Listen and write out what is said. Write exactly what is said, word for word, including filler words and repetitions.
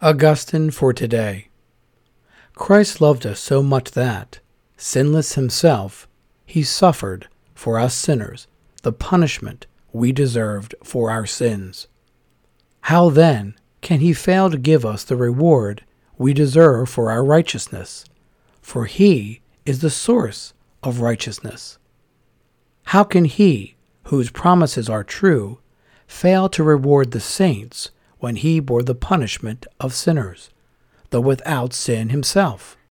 Augustine for today. Christ loved us so much that, sinless himself, he suffered for us sinners the punishment we deserved for our sins. How then can he fail to give us the reward we deserve for our righteousness? For he is the source of righteousness. How can he, whose promises are true, fail to reward the saints when he bore the punishment of sinners, though without sin himself?